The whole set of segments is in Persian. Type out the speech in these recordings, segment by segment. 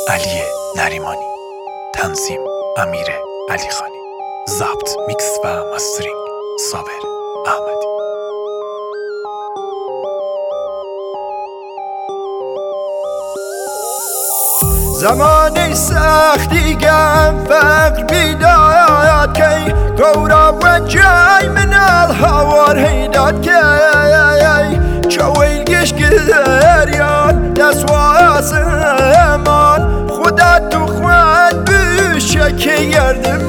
علی نریمانی، تنظیم امیر علی خانی، ضبط میکس و مسترینگ صابر احمدی. زمانی سختی گم فقر بیداد کی گورا و جای من الهوار هیداد کی چویل گش گریان دسواس امان خدا تو خواد بشه که گردم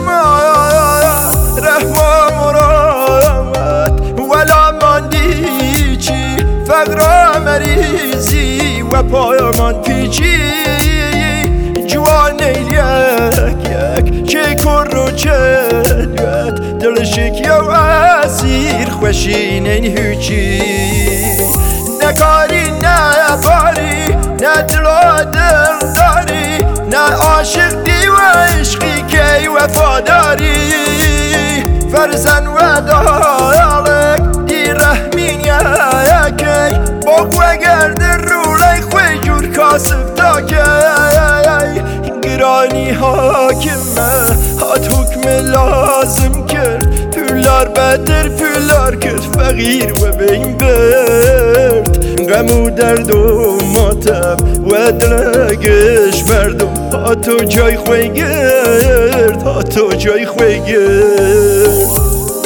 رحم مرامت ولا ماندی چی فقر مریضی و پایمان پیچی جوان یک چه کر و چه دوت دلشک یا اسیر خوشین این هیچی نکاری نه باری نه دل و دل داری نه عاشق دی و عشقی که وفاداری فرزن و دالک دی رحمین یکی باق و گرد رولی خوی جور کاسب داکی گرانی حاکمه هات حکم لازم کرد پولار بدر پولار کرد فقیر و بین برد غم و درد و ماتم و دلگش مردم هاتو جای خوی گرد هاتو جای خوی گرد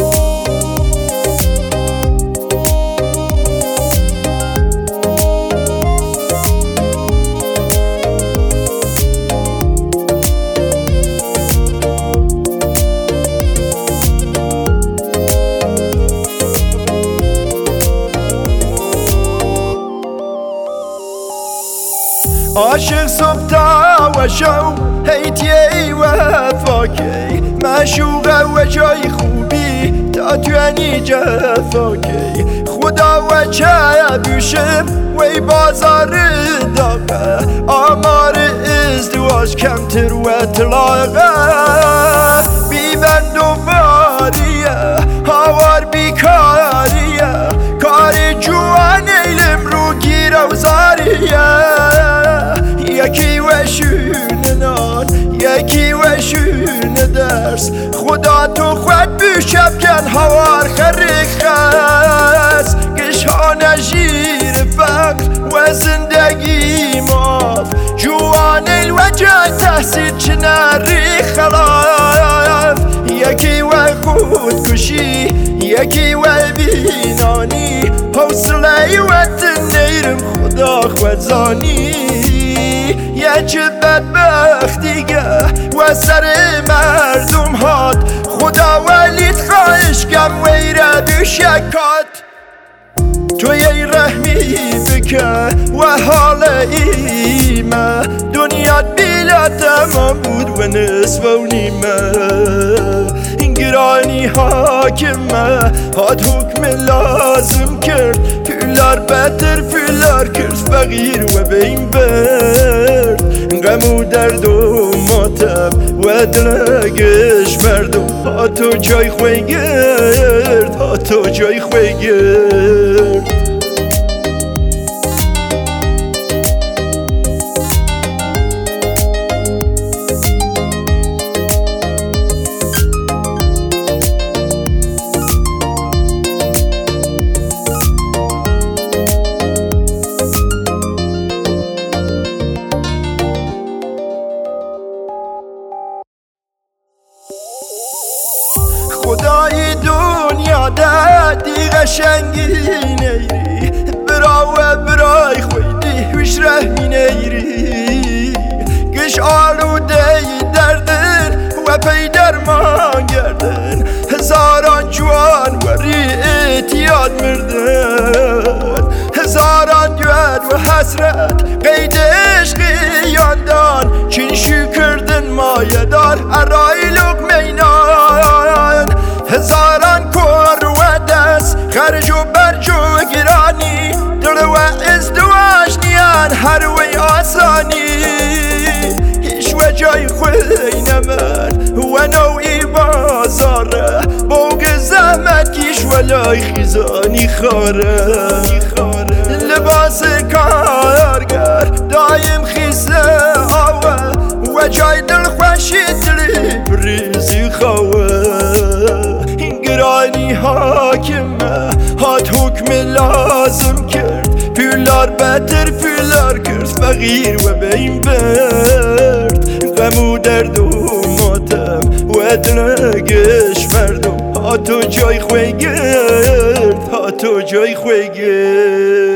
عاشق صبح تا و شو هیتیه و فاکی معشوقه و جای خوبی تا توانی جفاکی خدا و چه بیشم وی بازار داغه آمار ازدواج کمتر و طلاقه بیبند و باریه هاوار بیکاریه کار جوان ایلم رو گیره و زاریه یکی و شونه نان یکی و شونه درس خدا تو خود بشب کن هوار خریخ خست گشان جیر فقر و زندگی ماف جوان الوجه تحصیل چنری خلاف یکی و خودکشی یکی و بینانی حوصله و تنیرم خدا خود زانی یه چه بدبختیگه و سر مردم هات خدا ولیت خواهش کم ویره بشکات تو یه رحمی بکن و حال ایمه دنیات بیلا تمام بود و نصف و نیمه گرانی حاکمه هات حکم لازم کرد پولار بدر پولار کرد فقیر و بین برد غم و درد و ماتم و دلگش مردم هاتو جای خوی گرد هاتو جای خوی گرد خدای دنیا دادی قشنگی نیری برا و برای خویدی وش رحمی نیری گش آلوده دردن و پی درمان گردن هزاران جوان وری اعتیاد مردن هزاران جوان و حسرت قید عشقی یاندان چین شو کردن مایه دار ارای لقمینان هزاران کور و دست خرج و برج و گرانی دل و ازدواج نیان هر وی آسانی هیچ و جای خوی نمن و نوعی بازاره بوگ زحمت کیش ولای خیزانی خاره لباس کارگر دایم خیزه آوه گرانی حاکمه هات حکم لازم کرد پولار بتر پولار کرد فقیر و بین برد غم و درد و ماتم و دلگش مردم هاتو جای خوی گرد هاتو جای خوی گرد